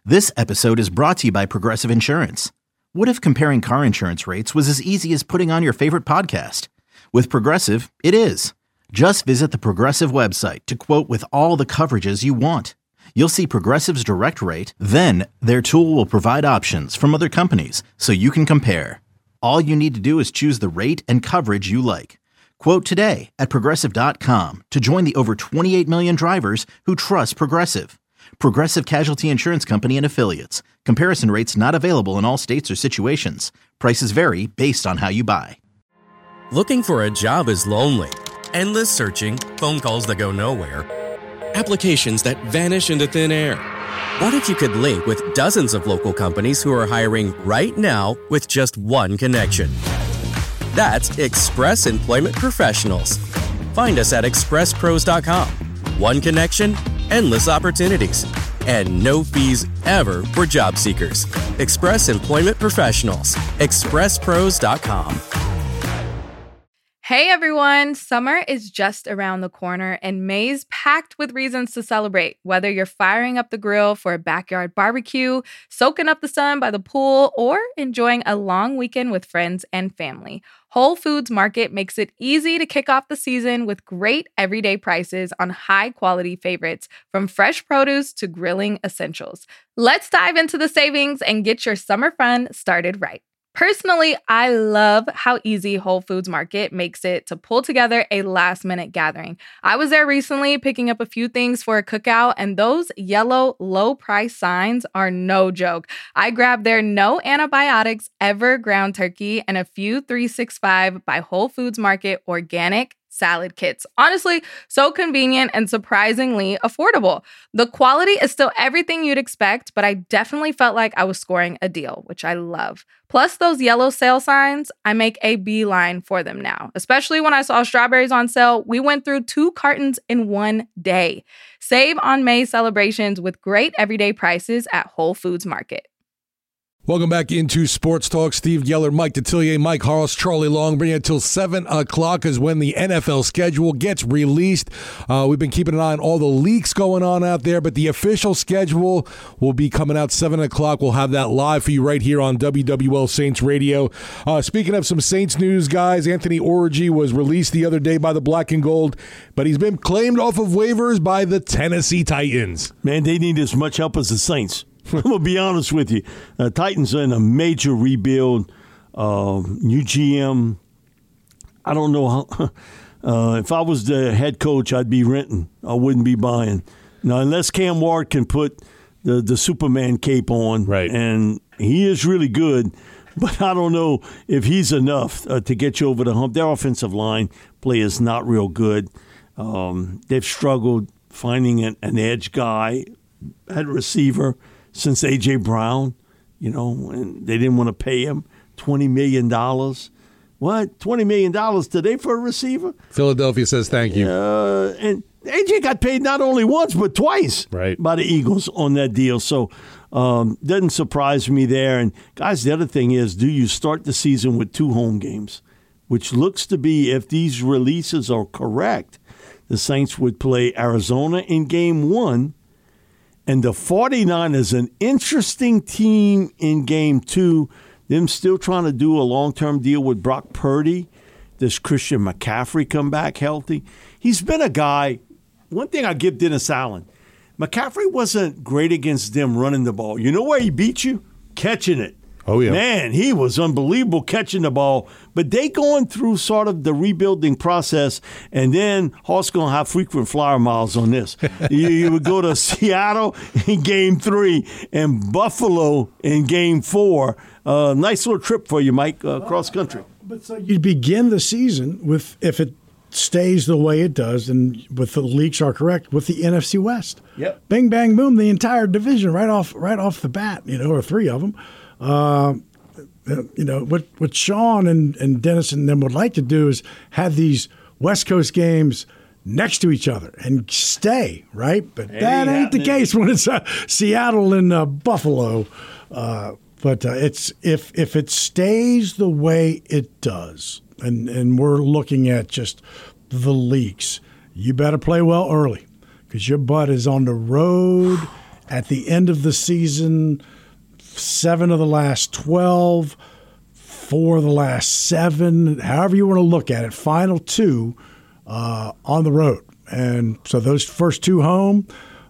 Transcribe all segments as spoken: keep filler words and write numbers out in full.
This episode is brought to you by Progressive Insurance. What if comparing car insurance rates was as easy as putting on your favorite podcast? With Progressive, it is. Just visit the Progressive website to quote with all the coverages you want. You'll see Progressive's direct rate, then their tool will provide options from other companies so you can compare. All you need to do is choose the rate and coverage you like. Quote today at progressive dot com to join the over twenty-eight million drivers who trust Progressive. Progressive Casualty Insurance Company and Affiliates. Comparison rates not available in all states or situations. Prices vary based on how you buy. Looking for a job is lonely. Endless searching, phone calls that go nowhere, applications that vanish into thin air. What if you could link with dozens of local companies who are hiring right now with just one connection? That's Express Employment Professionals. Find us at express pros dot com. One connection, endless opportunities, and no fees ever for job seekers. Express Employment Professionals. express pros dot com. Hey everyone, summer is just around the corner and May's packed with reasons to celebrate. Whether you're firing up the grill for a backyard barbecue, soaking up the sun by the pool, or enjoying a long weekend with friends and family, Whole Foods Market makes it easy to kick off the season with great everyday prices on high-quality favorites, from fresh produce to grilling essentials. Let's dive into the savings and get your summer fun started right. Personally, I love how easy Whole Foods Market makes it to pull together a last-minute gathering. I was there recently picking up a few things for a cookout, and those yellow low-price signs are no joke. I grabbed their no antibiotics ever ground turkey and a few three sixty-five by Whole Foods Market organic salad kits. Honestly, so convenient and surprisingly affordable. The quality is still everything you'd expect, but I definitely felt like I was scoring a deal, which I love. Plus those yellow sale signs, I make a beeline for them now. Especially when I saw strawberries on sale, we went through two cartons in one day. Save on May celebrations with great everyday prices at Whole Foods Market. Welcome back into Sports Talk. Steve Geller, Mike Detillier, Mike Harris, Charlie Long. Bring it until seven o'clock is when the N F L schedule gets released. Uh, we've been keeping an eye on all the leaks going on out there, but the official schedule will be coming out seven o'clock. We'll have that live for you right here on W W L Saints Radio. Uh, speaking of some Saints news, guys, Anthony Origi was released the other day by the Black and Gold, but he's been claimed off of waivers by the Tennessee Titans. Man, they need as much help as the Saints. I'm going to be honest with you. Uh, Titans are in a major rebuild. Uh, new G M. I don't know how. Uh, if I was the head coach, I'd be renting. I wouldn't be buying. Now, unless Cam Ward can put the, the Superman cape on. Right. And he is really good. But I don't know if he's enough uh, to get you over the hump. Their offensive line play is not real good. Um, they've struggled finding an, an edge guy at receiver since A J. Brown, you know, and they didn't want to pay him twenty million dollars. What? twenty million dollars today for a receiver? Philadelphia says thank you. Uh, and A J got paid not only once, but twice right. by the Eagles on that deal. So um, doesn't surprise me there. And, guys, the other thing is, do you start the season with two home games, which looks to be, if these releases are correct, the Saints would play Arizona in game one, and the 49ers, an interesting team in game two. Them still trying to do a long-term deal with Brock Purdy. Does Christian McCaffrey come back healthy? He's been a guy. One thing I give Dennis Allen, McCaffrey wasn't great against them running the ball. You know where he beat you? Catching it. Oh, yeah. Man, he was unbelievable catching the ball. But they going through sort of the rebuilding process, and then Hawk's going to have frequent flyer miles on this. you, you would go to Seattle in game three and Buffalo in game four. Uh, nice little trip for you, Mike, uh, cross country. But so you begin the season with, if it stays the way it does, and with the leaks are correct, with the N F C West. Yep. Bing, bang, boom, the entire division right off right off the bat, you know, or three of them. Uh, you know, what what Sean and, and Dennis and them would like to do is have these West Coast games next to each other and stay, right? But ain't that ain't the happening. case when it's uh, Seattle and uh, Buffalo. Uh, but uh, it's if if it stays the way it does, and, and we're looking at just the leaks, you better play well early because your butt is on the road at the end of the season, seven of the last twelve, four of the last seven, however you want to look at it, final two uh, on the road. And so those first two home,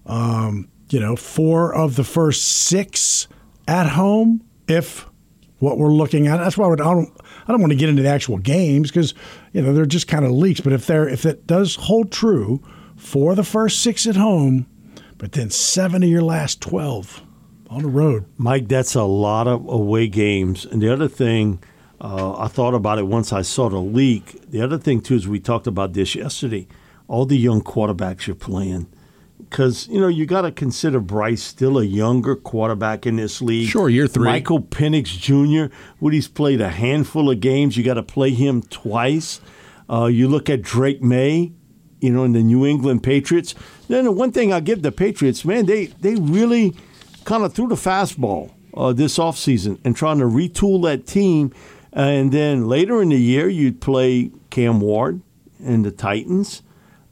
um, you know, four of the first six at home, if what we're looking at. That's why I don't I don't want to get into the actual games because, you know, they're just kind of leaks. But if they're if it does hold true, four of the first six at home, but then seven of your last twelve on the road. Mike, that's a lot of away games. And the other thing, uh, I thought about it once I saw the leak. The other thing, too, is we talked about this yesterday, all the young quarterbacks you're playing. Because, you know, you got to consider Bryce still a younger quarterback in this league. Sure, year three. Michael Penix Junior, Woody's played a handful of games. You got to play him twice. Uh, you look at Drake May, you know, in the New England Patriots. Then the one thing I give the Patriots, man, they, they really kind of threw the fastball uh, this offseason and trying to retool that team. And then later in the year, you'd play Cam Ward and the Titans.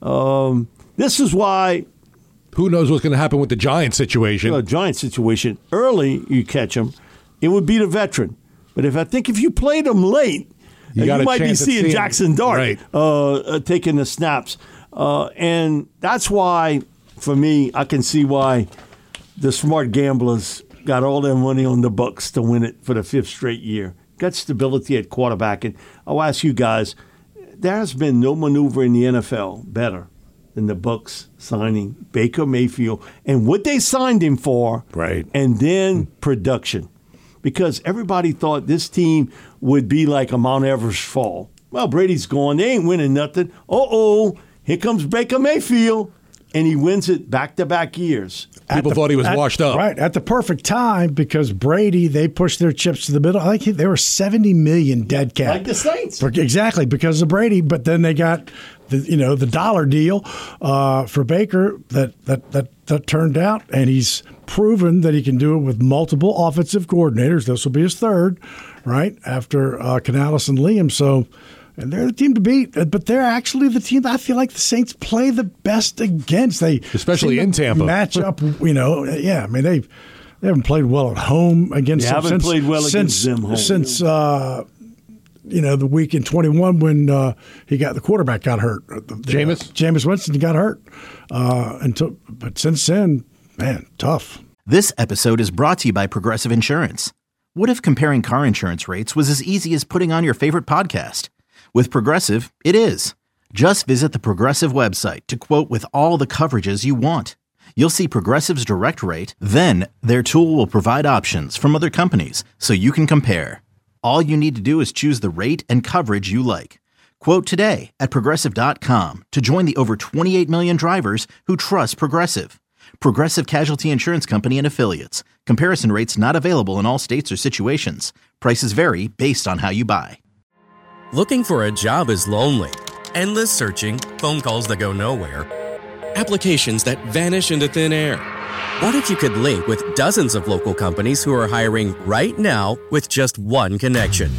Um, this is why... Who knows what's going to happen with the Giants situation? A Giants situation. Early, you catch them, it would be the veteran. But if I think if you played them late, you, you might be seeing Jackson Dart right. uh, uh, taking the snaps. Uh, and that's why, for me, I can see why the smart gamblers got all their money on the Bucs to win it for the fifth straight year. Got stability at quarterback. And I'll ask you guys, there has been no maneuver in the N F L better than the Bucs signing Baker Mayfield and what they signed him for, right? And then production. Because everybody thought this team would be like a Mount Everest fall. Well, Brady's gone. They ain't winning nothing. Uh-oh, here comes Baker Mayfield. And he wins it back-to-back years. People the, thought he was at, washed up. Right, at the perfect time I Brady, they pushed their chips to the middle. I think they were seventy million dead cap. Like the Saints. Exactly, because of Brady. But then they got the you know the dollar deal uh, for Baker that, that that that turned out, and he's proven that he can do it with multiple offensive coordinators. This will be his third, right, after uh, Canales and Liam. So. And they're the team to beat, but they're actually the team that I feel like the Saints play the best against. They especially in Tampa match up. You know, yeah. I mean they they haven't played well at home against. They them haven't since, played well since, against them home since uh, you know the week in twenty-one when uh, he got the quarterback got hurt. Jameis uh, Jameis Winston got hurt. Uh, until but since then, man, tough. This episode is brought to you by Progressive Insurance. What if comparing car insurance rates was as easy as putting on your favorite podcast? With Progressive, it is. Just visit the Progressive website to quote with all the coverages you want. You'll see Progressive's direct rate, then their tool will provide options from other companies so you can compare. All you need to do is choose the rate and coverage you like. Quote today at Progressive dot com to join the over twenty-eight million drivers who trust Progressive. Progressive Casualty Insurance Company and Affiliates. Comparison rates not available in all states or situations. Prices vary based on how you buy. Looking for a job is lonely. Endless searching, phone calls that go nowhere, applications that vanish into thin air. What if you could link with dozens of local companies who are hiring right now with just one connection?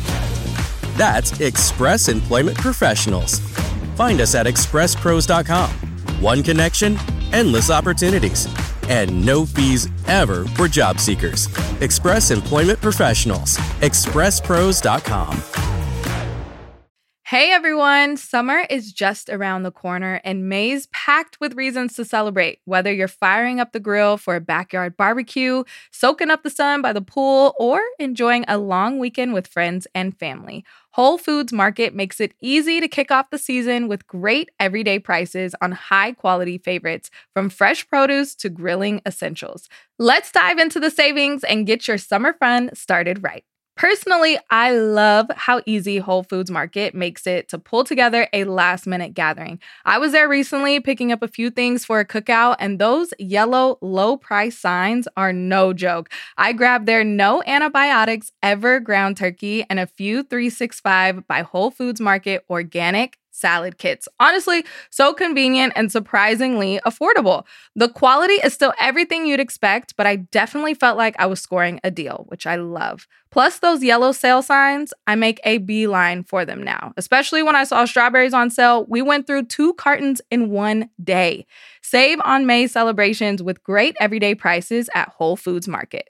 That's Express Employment Professionals. Find us at express pros dot com. One connection, endless opportunities, and no fees ever for job seekers. Express Employment Professionals. express pros dot com. Hey everyone, summer is just around the corner and May's packed with reasons to celebrate. Whether you're firing up the grill for a backyard barbecue, soaking up the sun by the pool, or enjoying a long weekend with friends and family, Whole Foods Market makes it easy to kick off the season with great everyday prices on high-quality favorites, from fresh produce to grilling essentials. Let's dive into the savings and get your summer fun started right. Personally, I love how easy Whole Foods Market makes it to pull together a last-minute gathering. I was there recently picking up a few things for a cookout, and those yellow low-price signs are no joke. I grabbed their no antibiotics ever ground turkey and a few three sixty-five by Whole Foods Market organic salad kits. Honestly, so convenient and surprisingly affordable. The quality is still everything you'd expect, but I definitely felt like I was scoring a deal, which I love. Plus those yellow sale signs, I make a beeline for them now. Especially when I saw strawberries on sale, we went through two cartons in one day. Save on May celebrations with great everyday prices at Whole Foods Market.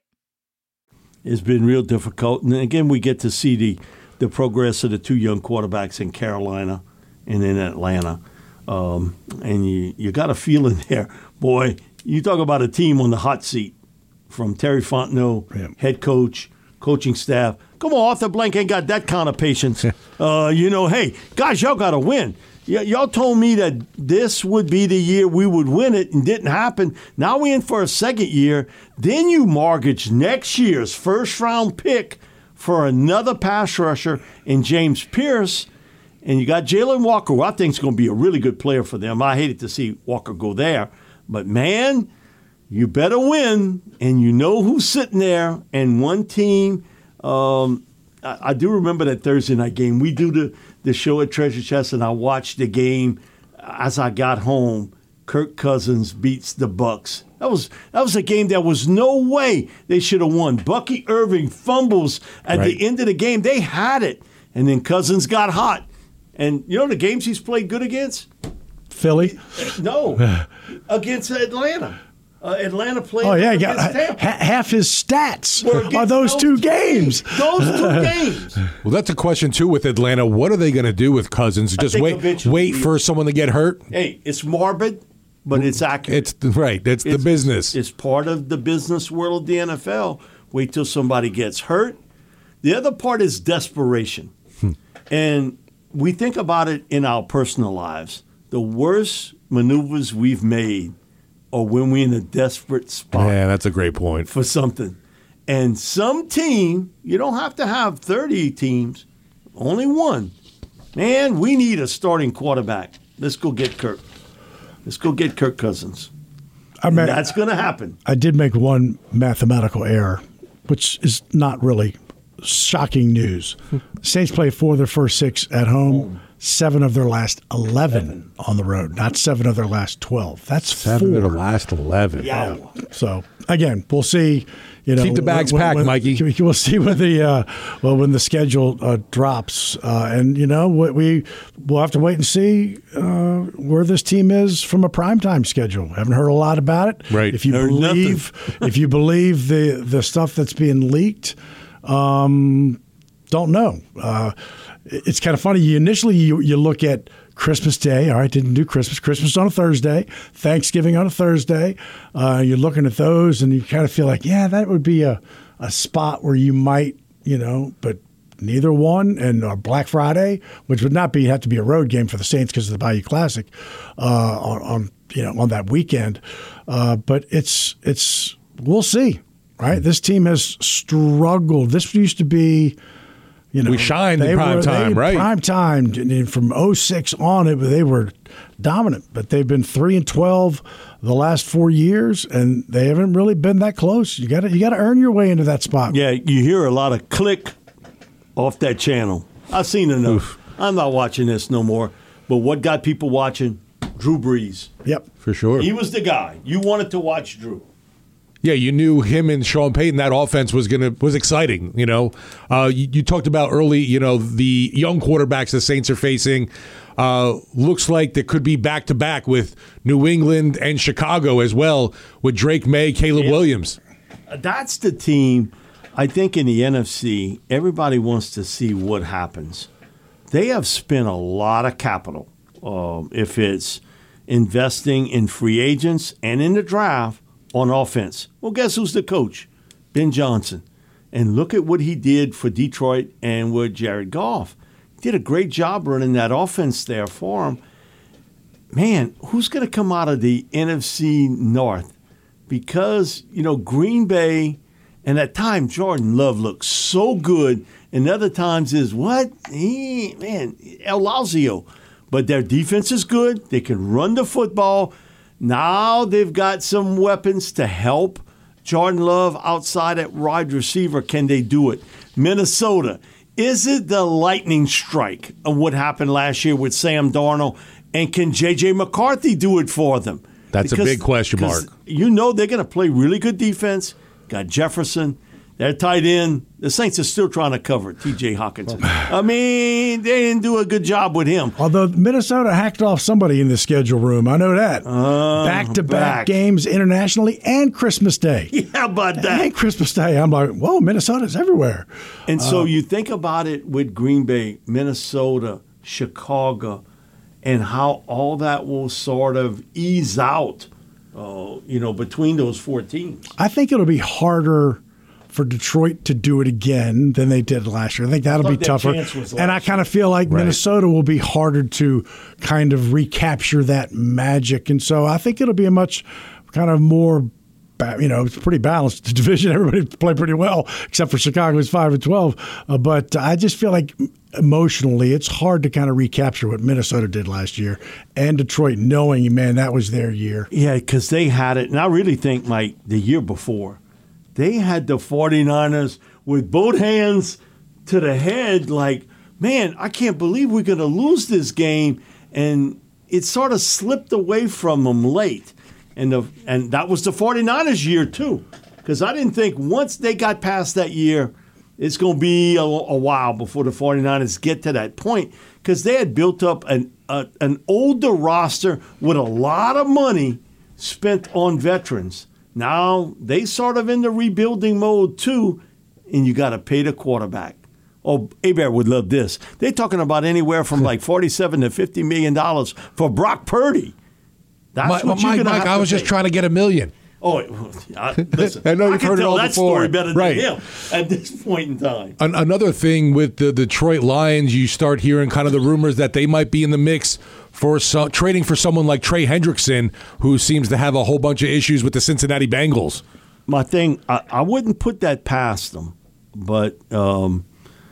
It's been real difficult. And again, we get to see the, the progress of the two young quarterbacks in Carolina and in Atlanta. Um, and you, you got a feeling there. Boy, you talk about a team on the hot seat from Terry Fontenot, yeah. head coach, coaching staff. Come on, Arthur Blank ain't got that kind of patience. uh, you know, hey, guys, y'all got to win. Y- y'all told me that this would be the year we would win it and didn't happen. Now we're in for a second year. Then you mortgage next year's first-round pick for another pass rusher in James Pierce. And you got Jalen Walker, who I think is going to be a really good player for them. I hated to see Walker go there. But, man, you better win, and you know who's sitting there. And one team, um, I, I do remember that Thursday night game. We do the, the show at Treasure Chest, and I watched the game as I got home. Kirk Cousins beats the Bucs. That was that was a game that was no way they should have won. Bucky Irving fumbles at right. the end of the game. They had it, and then Cousins got hot. And you know the games he's played good against? Philly? No, against Atlanta. Uh, Atlanta played oh, yeah, against got, Tampa. Ha- half his stats are those, those two games. games. Those two games. Well, that's a question, too, with Atlanta. What are they going to do with Cousins? Just wait wait for someone to get hurt? Hey, it's morbid, but it's accurate. It's right. That's the it's, business. It's part of the business world of the N F L. Wait till somebody gets hurt. The other part is desperation. Hmm. And we think about it in our personal lives. The worst maneuvers we've made are when we're in a desperate spot. Yeah, that's a great point. For something. And some team, you don't have to have thirty teams, only one. Man, we need a starting quarterback. Let's go get Kirk. Let's go get Kirk Cousins. I mean, that's going to happen. I did make one mathematical error, which is not really shocking news. Saints play four of their first six at home, seven of their last eleven, eleven. On the road, not seven of their last twelve. That's seven four. of the last eleven. Yeah. So again, we'll see. You know, keep the bags when, packed, when, Mikey. We'll see when the uh, well when the schedule uh, drops, uh, and you know what we we'll have to wait and see uh, where this team is from a primetime schedule. Haven't heard a lot about it. Right. If you Heard believe, if you believe the the stuff that's being leaked. Um, don't know. Uh, it's kind of funny. You initially you, you look at Christmas Day. All right, didn't do Christmas. Christmas on a Thursday. Thanksgiving on a Thursday. Uh, you're looking at those, and you kind of feel like, yeah, that would be a, a spot where you might, you know, but neither one. And uh, Black Friday, which would not be have to be a road game for the Saints because of the Bayou Classic uh, on, on you know on that weekend. Uh, but it's it's we'll see. Right, this team has struggled. This used to be, you know, we shined in prime were, time, right? Prime time from oh six on, it they were dominant. But they've been three and twelve the last four years, and they haven't really been that close. You got to you got to earn your way into that spot. Yeah, you hear a lot of click off that channel. I've seen enough. Oof. I'm not watching this no more. But what got people watching? Drew Brees. Yep, for sure. He was the guy. You wanted to watch Drew. Yeah, you knew him and Sean Payton. That offense was gonna was exciting. You know, uh, you, you talked about early. You know, the young quarterbacks the Saints are facing. Uh, looks like there could be back to back with New England and Chicago as well with Drake May, Caleb yeah. Williams. That's the team. I think in the N F C, everybody wants to see what happens. They have spent a lot of capital. Um, if it's investing in free agents and in the draft. On offense. Well, guess who's the coach? Ben Johnson. And look at what he did for Detroit and with Jared Goff. He did a great job running that offense there for him. Man, who's going to come out of the N F C North? Because, you know, Green Bay, and at times Jordan Love looks so good, and other times is what? He, man, El Lauzio. But their defense is good. They can run the football. Now they've got some weapons to help Jordan Love outside at wide receiver. Can they do it? Minnesota, is it the lightning strike of what happened last year with Sam Darnold? And can J J. McCarthy do it for them? That's because, a big question mark. You know they're going to play really good defense. Got Jefferson. They're tight end. The Saints are still trying to cover T J. Hawkinson. I mean, they didn't do a good job with him. Although Minnesota hacked off somebody in the schedule room. I know that. Uh, Back-to-back back. games internationally and Christmas Day. Yeah, how about that? And Christmas Day. I'm like, whoa, Minnesota's everywhere. And so uh, you think about it with Green Bay, Minnesota, Chicago, and how all that will sort of ease out, uh, you know, between those four teams. I think it'll be harder for Detroit to do it again than they did last year. I think that'll I be that tougher. And I kind of feel like right. Minnesota will be harder to kind of recapture that magic. And so I think it'll be a much kind of more, you know, it's pretty balanced. The division, everybody played pretty well, except for Chicago, who's five and twelve. Uh, but I just feel like emotionally, it's hard to kind of recapture what Minnesota did last year and Detroit, knowing, man, that was their year. Yeah, because they had it. And I really think, Mike, the year before, they had the 49ers with both hands to the head like, man, I can't believe we're going to lose this game. And it sort of slipped away from them late. And the and that was the 49ers year, too. Because I didn't think once they got past that year, it's going to be a, a while before the 49ers get to that point. Because they had built up an, a, an older roster with a lot of money spent on veterans. Now, they sort of in the rebuilding mode, too, and you got to pay the quarterback. Oh, Hebert would love this. They're talking about anywhere from like forty-seven to fifty million dollars for Brock Purdy. That's Mike, what you're Mike, going to Mike, have I was to just pay. trying to get a million. Oh, I, listen, I know you've I can heard it tell all that before. story better right. than him at this point in time. An- another thing with the Detroit Lions, you start hearing kind of the rumors that they might be in the mix for so, trading for someone like Trey Hendrickson, who seems to have a whole bunch of issues with the Cincinnati Bengals. My thing, I, I wouldn't put that past them, but um,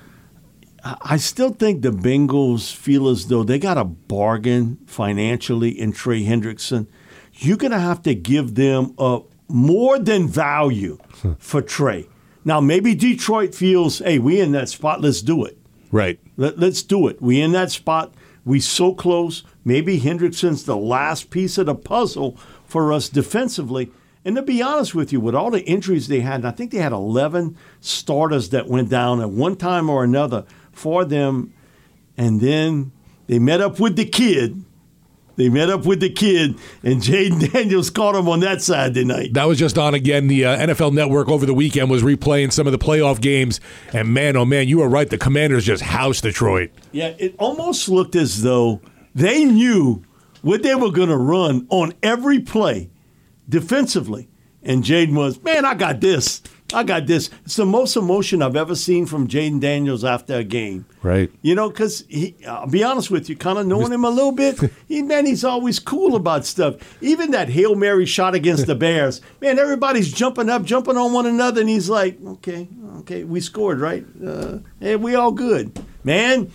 I still think the Bengals feel as though they got a bargain financially in Trey Hendrickson. You're going to have to give them a more than value for Trey. Now, maybe Detroit feels, hey, we in that spot, let's do it. Right. Let, let's do it. We in that spot. We so close. Maybe Hendrickson's the last piece of the puzzle for us defensively. And to be honest with you, with all the injuries they had, and I think they had eleven starters that went down at one time or another for them, and then they met up with the kid. They met up with the kid, and Jaden Daniels caught him on that Saturday night. That was just on again. The uh, N F L Network over the weekend was replaying some of the playoff games, and man, oh man, you were right. The Commanders just housed Detroit. Yeah, it almost looked as though they knew what they were going to run on every play defensively. And Jaden was, man, I got this. I got this. It's the most emotion I've ever seen from Jaden Daniels after a game. Right. You know, because I'll be honest with you, kind of knowing him a little bit, he, man, he's always cool about stuff. Even that Hail Mary shot against the Bears, man, everybody's jumping up, jumping on one another, and he's like, okay, okay, we scored, right? Uh, hey, we all good. Man,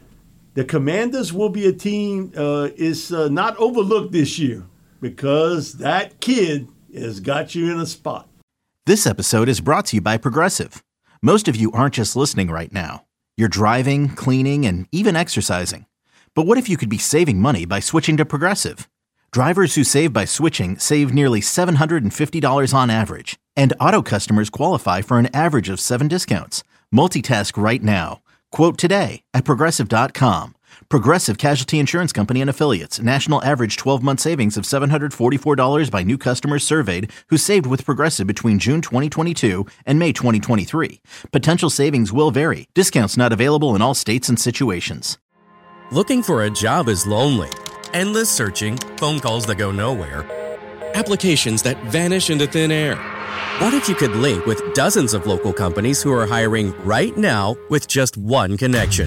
the Commanders will be a team uh, is uh, not overlooked this year because that kid has got you in a spot. This episode is brought to you by Progressive. Most of you aren't just listening right now. You're driving, cleaning, and even exercising. But what if you could be saving money by switching to Progressive? Drivers who save by switching save nearly seven hundred fifty dollars on average. And auto customers qualify for an average of seven discounts. Multitask right now. Quote today at Progressive dot com. Progressive Casualty Insurance Company and Affiliates. National average twelve-month savings of seven hundred forty-four dollars by new customers surveyed who saved with Progressive between June twenty twenty-two and May twenty twenty-three. Potential savings will vary. Discounts not available in all states and situations. Looking for a job is lonely. Endless searching, phone calls that go nowhere, applications that vanish into thin air. What if you could link with dozens of local companies who are hiring right now with just one connection?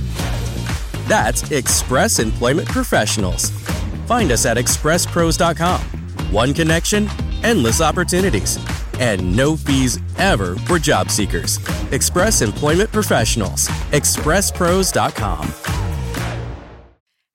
That's Express Employment Professionals. Find us at express pros dot com. One connection, endless opportunities, and no fees ever for job seekers. Express Employment Professionals. express pros dot com.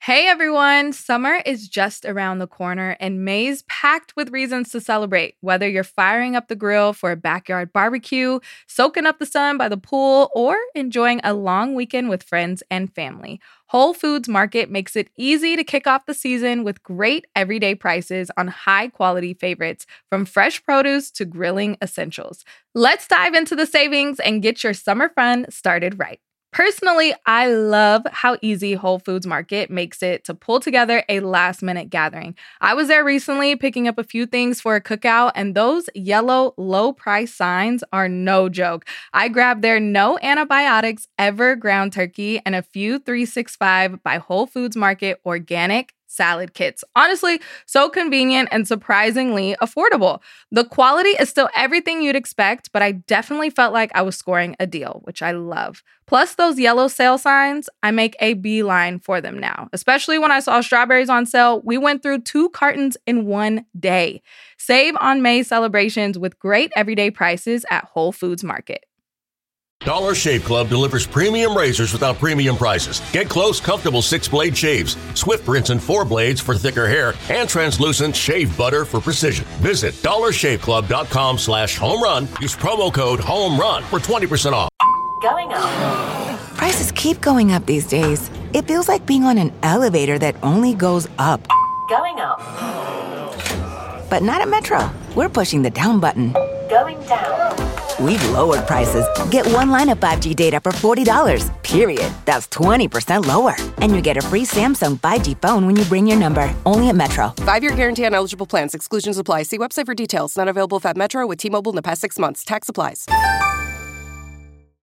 Hey everyone, summer is just around the corner and May's packed with reasons to celebrate. Whether you're firing up the grill for a backyard barbecue, soaking up the sun by the pool, or enjoying a long weekend with friends and family, Whole Foods Market makes it easy to kick off the season with great everyday prices on high-quality favorites, from fresh produce to grilling essentials. Let's dive into the savings and get your summer fun started right. Personally, I love how easy Whole Foods Market makes it to pull together a last-minute gathering. I was there recently picking up a few things for a cookout, and those yellow low-price signs are no joke. I grabbed their no antibiotics ever ground turkey and a few three sixty-five by Whole Foods Market organic salad kits. Honestly, so convenient and surprisingly affordable. The quality is still everything you'd expect, but I definitely felt like I was scoring a deal, which I love. Plus those yellow sale signs, I make a beeline for them now. Especially when I saw strawberries on sale, we went through two cartons in one day. Save on May celebrations with great everyday prices at Whole Foods Market. Dollar Shave Club delivers premium razors without premium prices. Get close, comfortable six-blade shaves, swift rinse and four blades for thicker hair, and translucent shave butter for precision. Visit dollarshaveclub.com slash home run. Use promo code HOMERUN for twenty percent off. Going up. Prices keep going up these days. It feels like being on an elevator that only goes up. Going up. But not at Metro. We're pushing the down button. Going down. We've lowered prices. Get one line of five G data for forty dollars, period. That's twenty percent lower. And you get a free Samsung five G phone when you bring your number. Only at Metro. Five-year guarantee on eligible plans. Exclusions apply. See website for details. Not available at Metro with T-Mobile in the past six months. Tax applies.